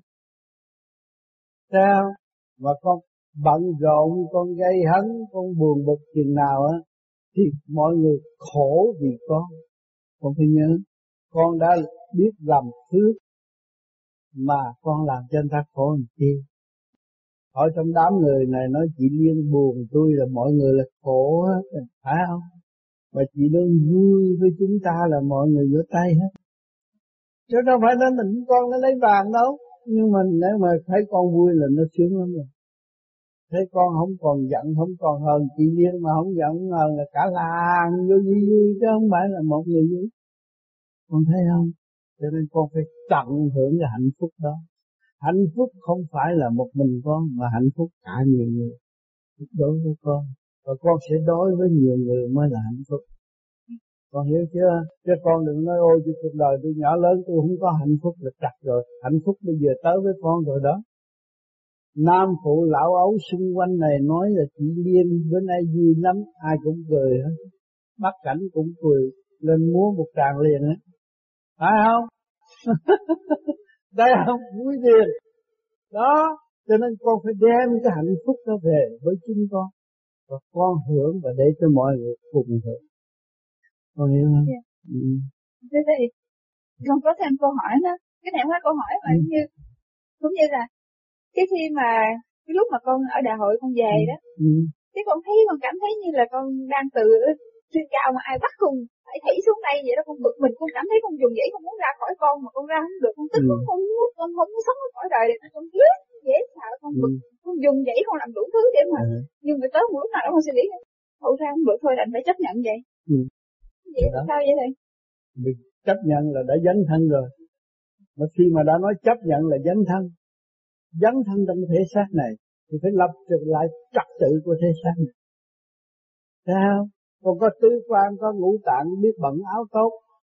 Sao? Mà con bận rộn, con gây hấn, con buồn bực chừng nào á, thì mọi người khổ vì con. Con phải nhớ, con đã biết làm phước mà con làm cho anh ta khổ làm chi. Ở trong đám người này nói chị Liên buồn tôi là mọi người là khổ hết, phải không? Mà chị đơn vui với chúng ta là mọi người vỗ tay hết. Chứ đâu phải nói mình con nó lấy vàng đâu. Nhưng mà nếu mà thấy con vui là nó sướng lắm rồi. Thấy con không còn giận, không còn hờn chị Liên mà không giận không hờn là cả làng vui vui vui chứ không phải là một người vui. Con thấy không? Cho nên con phải tận hưởng cái hạnh phúc đó. Hạnh phúc không phải là một mình con mà hạnh phúc cả nhiều người đối với con. Và con sẽ đối với nhiều người mới là hạnh phúc. Con hiểu chưa? Chứ con đừng nói ôi chứ cuộc đời tôi nhỏ lớn tôi không có hạnh phúc là chặt rồi. Hạnh phúc bây giờ tới với con rồi đó. Nam phụ lão ấu xung quanh này nói là chị Liên bữa nay vui lắm, ai cũng cười hết. Bắt cảnh cũng cười, lên múa một tràng liền hết. Phải không? Đây không? Vui liền. Đó, cho nên con phải đem cái hạnh phúc đó về với chính con. Và con hưởng và để cho mọi người cùng hưởng. Con hiểu không?
Yeah. Ừ. Thế thì con có thêm câu hỏi nữa. Cái này không phải câu hỏi mà ừ. như cũng như là cái khi mà cái lúc mà con ở đại hội con về ừ. đó, ừ. cái con thấy con cảm thấy như là con đang từ trên cao mà ai bắt con phải thảy xuống đây vậy đó, con bực mình, con cảm thấy con dùng dãy con muốn ra khỏi con mà con ra không được, con tức ừ. con muốn con không muốn sống khỏi đời này, con ghét dễ sợ con bực, ừ. con dùng dãy con làm đủ thứ để mà ừ. nhưng mà tới một lúc nào đó con sẽ nghĩ thôi ra không được thôi đành phải chấp nhận vậy. Ừ. Vậy đó. Sao vậy thầy?
Vì chấp nhận là đã dấn thân rồi. Mà khi mà đã nói chấp nhận là dấn thân, dấn thân trong thể xác này thì phải lập trực lại trật tự của thể xác này. Sao? Còn có tứ quan, có ngũ tạng biết bận áo tốt.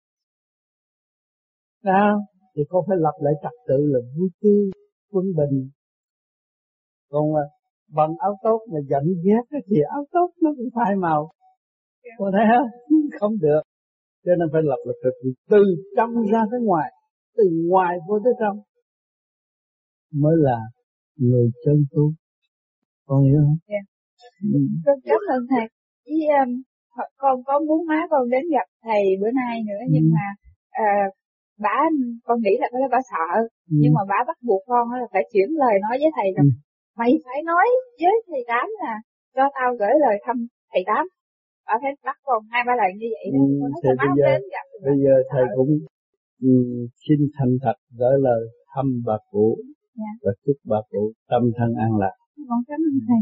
Sao? Thì con phải lập lại trật tự là vui tươi, quân bình. Còn mà bận áo tốt mà giận ghét thì áo tốt nó cũng phai màu. Con thấy không? Không được. Cho nên phải lập lại trật tự từ trong ra tới ngoài, từ ngoài vô tới trong mới là người chân tu. Con hiểu không?
Dạ. Ừ. Con cảm ơn thầy. Với um, con có muốn má con đến gặp thầy bữa nay nữa ừ. nhưng mà uh, bả con nghĩ là có lẽ bả sợ ừ. nhưng mà bả bắt buộc con là phải chuyển lời nói với thầy rằng ừ. mày phải nói với thầy Tám là cho tao gửi lời thăm thầy Tám. Bà thấy bắt còn hai ba lần như vậy đó.
Ừ, thì bây giờ, bây giờ thầy cũng ừ, xin thành thật gửi lời thăm bà cụ, dạ. Và chúc bà cụ tâm thân an lạc.
Con cảm ơn thầy.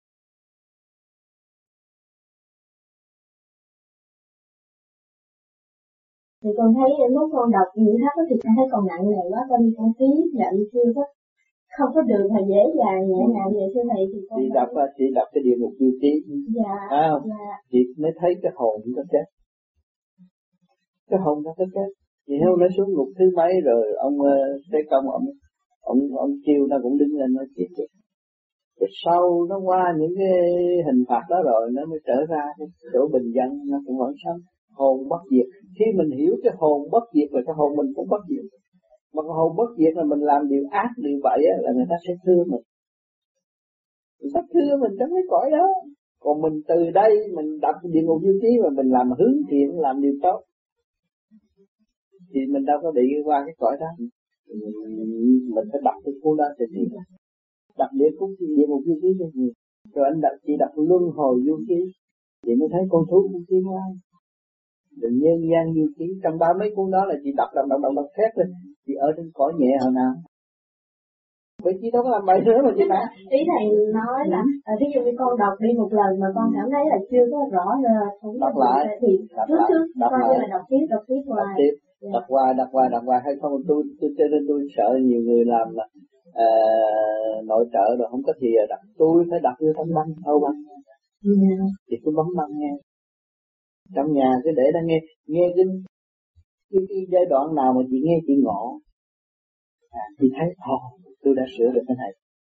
Thì con thấy lúc con đọc những tháp thì con thấy còn nặng nề quá, con đi con phí nhận chưa có không có được mà dễ dàng nhẹ nhàng vậy thưa thầy thì con
chị đọc á, chị đọc cái địa ngục du ký,
dạ,
à,
dạ.
Chị mới thấy cái hồn nó chết, cái hồn nó chết. Chị heo nó xuống ngục thứ mấy rồi ông Tế uh, Công ông ông ông kêu nó cũng đứng lên nói chuyện được. Rồi sau nó qua những cái hình phạt đó rồi nó mới trở ra cái chỗ bình dân, nó cũng vẫn sống. Hồn bất diệt, khi mình hiểu cái hồn bất diệt là cái hồn mình cũng bất diệt. Mà cái hồn bất diệt là mình làm điều ác, điều bậy á, là người ta sẽ thương mình. Người ta thương mình trong cái cõi đó. Còn mình từ đây mình đọc địa ngục du ký mà mình làm hướng thiện, làm điều tốt, thì mình đâu có bị qua cái cõi đó. Mình phải đọc cái cuốn đó cho chị. Đọc địa ngục địa ngục du ký cho chị. Rồi anh đọc chị đọc luân hồi du ký, chị mới thấy con thú cũng tiến hóa. Đừng nhân gian du ký, trong ba mấy cuốn đó là chị đọc đọc đọc đọc đọc thét lên, chị ở trên cõi nhẹ hồi nào. Bởi chị đâu có làm bậy nữa mà chị phải.
Ý thầy nói là, à, ví dụ như con đọc đi một lần mà con cảm thấy là chưa có rõ rệt, không
đọc lại,
thì
đọc
trước
lại,
trước
đọc
coi
lại,
như là đọc tiếp, đọc tiếp hoài.
Đọc tiếp,
dạ.
đọc qua, đọc qua, đọc qua, hay không tôi tôi cho nên tôi sợ nhiều người làm uh, nội trợ rồi không có thì đọc, tôi phải đọc vô tấm băng, âu băng,
yeah.
Thì tôi bấm băng nghe. Trong nhà cứ để nó nghe, nghe cái, cái, cái giai đoạn nào mà chị nghe chị ngộ, à, chị thấy, ồ, oh, tôi đã sửa được cái này.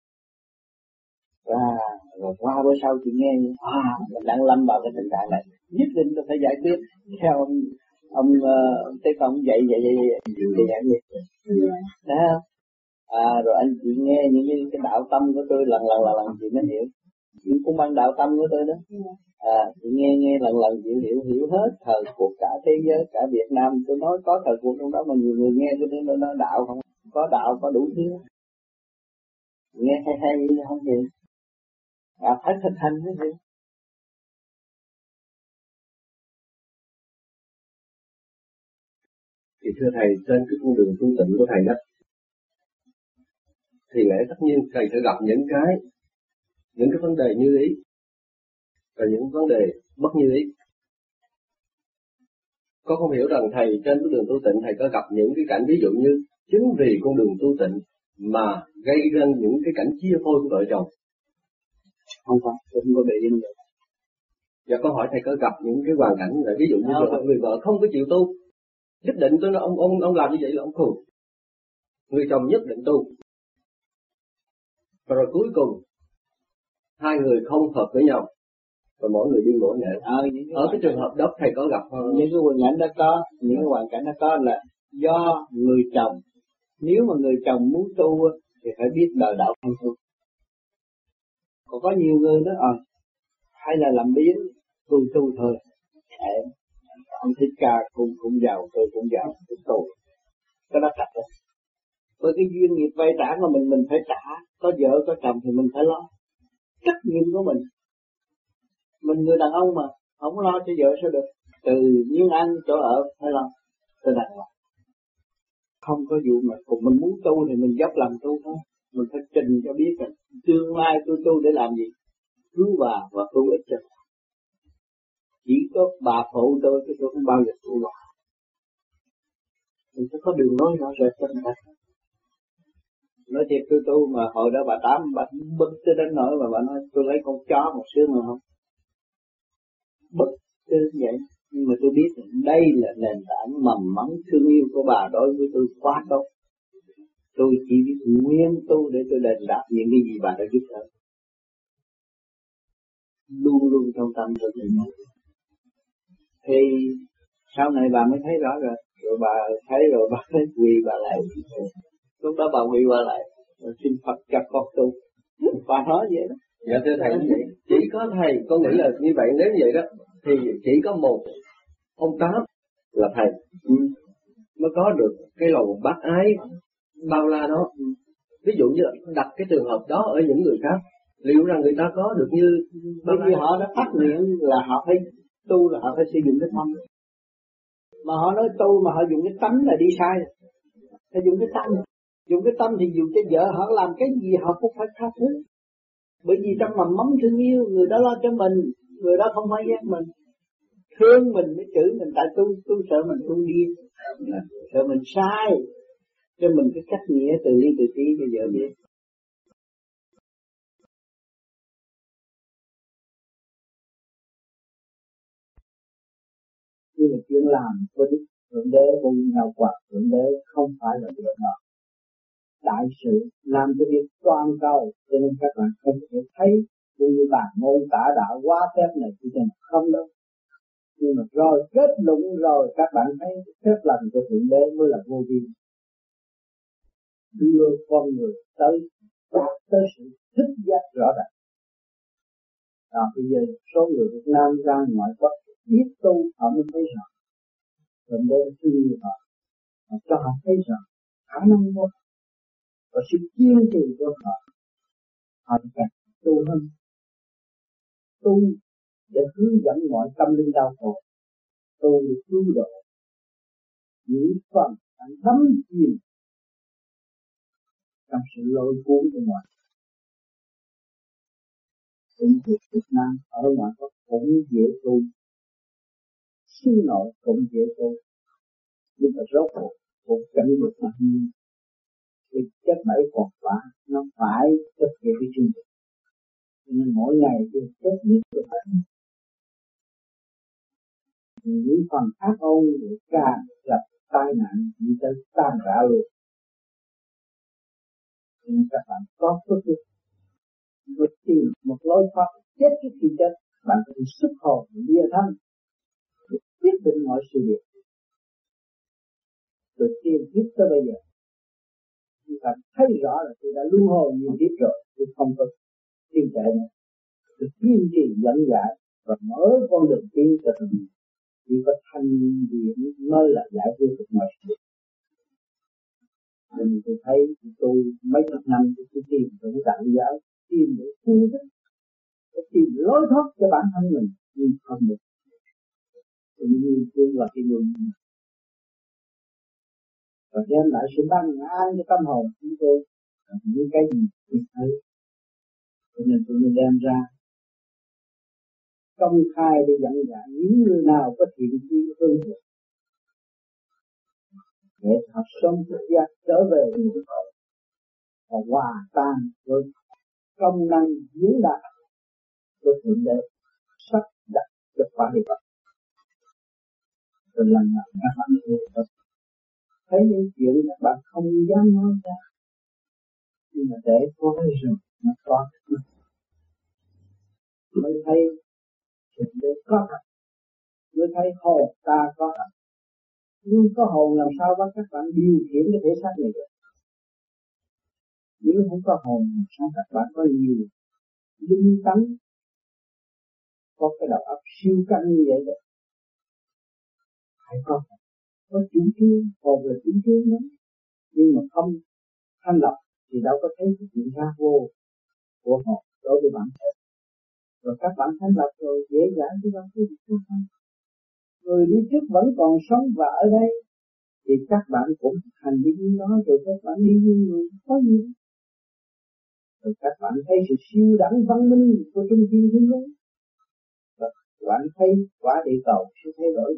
Và rồi qua bữa sau chị nghe, à, mình đang lâm vào cái tình trạng này, nhất định tôi phải giải quyết theo ông ông uh, Tế Công dạy dạy dạy dạy giải quyết. Thấy không? À, rồi anh chị nghe những cái, cái đạo tâm của tôi lần lần lần lần chị mới hiểu. Chị cũng mang đạo tâm của tôi đó. À, chị nghe nghe lần lần chị hiểu hiểu hết thời cuộc cả thế giới, cả Việt Nam. Tôi nói có thời cuộc trong đó mà nhiều người nghe tôi nói nó đạo không? Có đạo, có đủ thứ. Nghe hay hay vậy không gì? À, phải thực hành cái gì?
Thì thưa thầy, trên cái con đường tu tịnh của thầy đó, thì lẽ tất nhiên thầy sẽ gặp những cái những cái vấn đề như ý và những vấn đề bất như ý. Có không hiểu rằng thầy trên cái đường tu tịnh thầy có gặp những cái cảnh ví dụ như chính vì con đường tu tịnh mà gây ra những cái cảnh chia phôi của vợ chồng?
Không có, tôi không có bị như vậy.
Dạ con hỏi thầy có gặp những cái hoàn cảnh là ví dụ như vợ, người vợ không có chịu tu, nhất định tôi nói ông ông ông làm như vậy là ông khùng. Người chồng nhất định tu. Và rồi cuối cùng hai người không hợp với nhau và mỗi người đi mỗi ngã.
Ờ,
ở cái trường hợp đó thầy có gặp không?
Những cái hoàn cảnh đó có, những cái hoàn cảnh đó có là do người chồng. Nếu mà người chồng muốn tu thì phải biết đời đạo không tu. Còn có nhiều người đó à, hay là làm biến tôi tu thôi. Để ông Thích Ca cũng cũng giàu, tôi cũng giàu, tôi tu. Cái đó thật đó. Với cái duyên nghiệp vay trả mà mình mình phải trả, có vợ có chồng thì mình phải lo trách nhiệm của mình. Mình người đàn ông mà không lo cho vợ sao được. Từ miếng ăn chỗ ở phải lo cho đàng hoàng. Không có vụ mà cùng mình muốn tu thì mình dốc làm tu thôi. Mình phải trình cho biết là tương lai tôi tu để làm gì, cứu bà và cứu ích cho. Chỉ có bà phụ tôi chứ tôi không bao giờ cứu bà. Mình phải có đường lối rõ rệt cho người ta. Nói thiệt tôi tu mà hồi đó bà Tám bà bực tới đến nỗi mà bà nói tôi lấy con chó một xương mà không. Bực tới vậy. Nhưng mà tôi biết đây là nền tảng mầm móng thương yêu của bà đối với tôi quá tốt. Tôi chỉ biết nguyên tu để tôi đền đáp những cái gì bà đã giúp đỡ. Luôn luôn trong tâm tôi. Thì sau này bà mới thấy rõ rồi. Rồi bà thấy rồi bà thấy quỳ bà lại. Lúc đó bà quỳ bà lại. Rồi xin Phật cho con tu. Bà nói vậy đó.
Dạ thưa thầy, chỉ có thầy, con nghĩ là như vậy, nếu như vậy đó, thì chỉ có một ông Tám là thầy mới có được cái lòng bác ái bao la đó. ví dụ như đặt cái trường hợp đó ở những người khác, liệu rằng người ta có được như
bởi vì họ đã phát nguyện là họ phải tu, là họ phải sử dụng cái tâm, mà họ nói tu mà họ dùng cái tánh là đi sai. Phải dùng cái tâm, dùng cái tâm thì dù cho vợ họ làm cái gì họ cũng phải tha thứ, bởi vì trong mầm móng thương yêu người đó lo cho mình, người đó không phải ghét mình, thương mình mới chửi mình. Tại tu tu sợ mình tu điên, sợ mình sai, cho mình cái cách nghĩa từ ly từ tí cho vợ biết. Như là chuyện làm với Đức Thượng Đế cùng nhau quạt Thượng Đế không phải là việc nhỏ. Đại sự làm cho việc toàn cầu, cho nên các bạn không thể thấy như bản môn tả đạo quá phép này chỉ cần không đâu. Nhưng mà rồi kết luận rồi các bạn thấy phép lành của Thượng Đế mới là vô vi, đưa con người tới đạt tới sự thức giác rõ ràng. À, bây giờ số người Việt Nam ra ngoại quốc biết tu họ mới thấy rõ, Thượng Đế thương yêu họ, họ cho họ thấy rõ khả năng của họ và sự kiên trì của họ. Họ càng tu hơn, tu để hướng dẫn mọi tâm linh đau khổ, tu để cứu độ những phần đang đắm chìm trong sự lôi cuốn của mọi. Cũng thuộc Việt Nam ở ngoại quốc cũng dễ tu, sư nội cũng dễ tu, nhưng mà rốt cuộc cũng chẳng được mà nhiều. Thì chất bảy còn quả nó phải thực hiện cái chương trình, cho nên mỗi ngày thì tốt nhất của mình những phần ác ôn để càng gặp tai nạn đi tới tan rã luôn. Nên các bạn có phước đức, vượt tìm một lối thoát chết trước khi chết, bạn có thể xuất hồn lìa thân để quyết định mọi sự việc. Từ tiên kiếp tới bây giờ, chúng ta thấy rõ là tôi đã luân hồi nhiều kiếp rồi, tôi không có tiên tệ nữa. Tôi kiên trì dẫn giải và mở con đường tiến cho mình. Chỉ có thanh điện mới là giải quyết được mọi sự. Nên tôi thấy tôi mấy chục năm tôi tìm được đạo giáo, tìm được phương thức, tìm lối thoát cho bản thân mình, nhưng không được. Tôi nghiên cứu và cái nguồn và đem lại sự ban an cho tâm hồn chúng tôi, những cái gì tôi thấy. Cho nên tôi mới đem ra công khai để dẫn dạy những người nào có thiện chí hơn được, để họ sống thực giác trở về những họ và hòa tan với công năng diễn đạt của Thượng Đế sắp đặt cho quả địa Phật. Rồi lần nào các bạn thấy những chuyện các bạn không dám nói ra, nhưng mà để có rồi nó có mới thấy Thượng Đế có thật, mới thấy hồn ta có thật. Nhưng có hồn làm sao bắt các bạn điều khiển cái thể xác này được? Nếu không có hồn làm sao các bạn có nhiều linh tánh, có cái đầu óc siêu căng như vậy được? Phải có, có chủ trương, hồn về chủ trương đó, nhưng mà không thanh lập thì đâu có thấy cái chuyện ra vô của hồn đối với bản thân. Rồi các bạn thanh lập rồi dễ dàng chứ đâu có gì khác không? Người đi trước vẫn còn sống và ở đây thì các bạn cũng hành đi như đó, rồi các bạn đi như người có gì. Rồi các bạn thấy sự siêu đẳng văn minh của trung tâm thế giới, và các bạn thấy quả địa cầu sẽ thay đổi.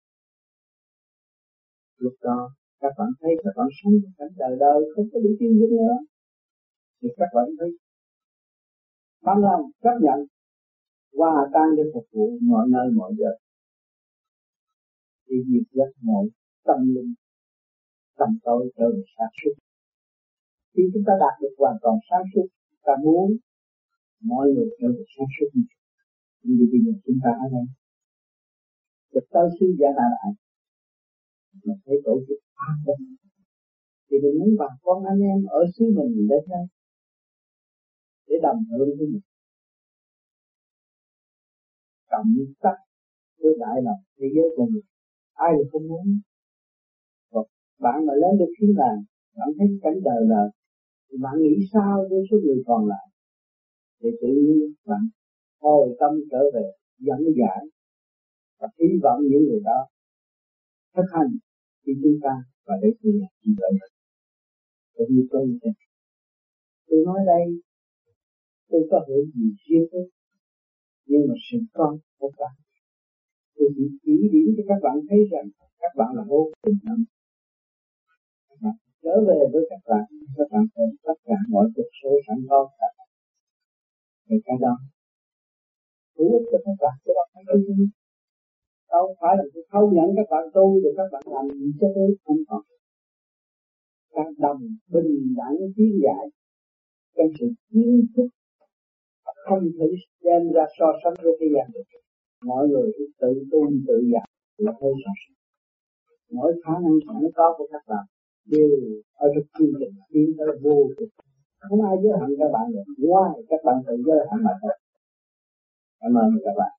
Lúc đó các bạn thấy các bạn sống cảnh đời đời không có bị tiêu diệt nữa, thì các bạn thấy bằng lòng chấp nhận hòa tan để phục vụ mọi nơi mọi giờ, thì diệt giác mọi tâm linh tâm tối trở về sáng suốt. Khi chúng ta đạt được hoàn toàn sáng suốt, ta muốn mọi người trở về sáng suốt như thế. Nhưng bây giờ chúng ta ở đây được tới sư giả đại đại, mình thấy tổ chức an tâm, thì mình muốn bà con anh em ở xứ mình đến đây để đồng hưởng với mình, cộng tác với đại lòng thế giới của mình. Ai cũng không muốn. Còn bạn mà lên được thiên đàng, bạn thấy cảnh đời đời thì bạn nghĩ sao với số người còn lại? Thì tự nhiên bạn hồi tâm trở về dẫn giải và hy vọng những người đó thực hành khi chúng ta và để tự nhiên như vậy. Cũng như tôi thế. Tôi nói đây, tôi có hiểu gì riêng thôi, nhưng mà sự con của các bạn, tôi chỉ chỉ điểm cho các bạn thấy rằng các bạn là vô cùng lắm. Các bạn trở về với các bạn, các bạn ôm tất cả mọi cuộc số sẵn có cả. Về cái đó, hữu ích cho các bạn, các bạn phải tu. Đâu phải là tôi thâu nhận các bạn tu rồi các bạn làm gì cho tôi, không có. Các đồng bình đẳng tiến giải trong sự kiến thức không thể đem ra so sánh với thế gian được. Mọi người tự tu tự giải là hơi rõ ràng. Mỗi khả năng sẵn có của các bạn đều ở trong chương trình tiến tới vô cùng. Không ai giới hạn các bạn được, ngoài các bạn tự giới hạn mà thôi. Cảm ơn các bạn.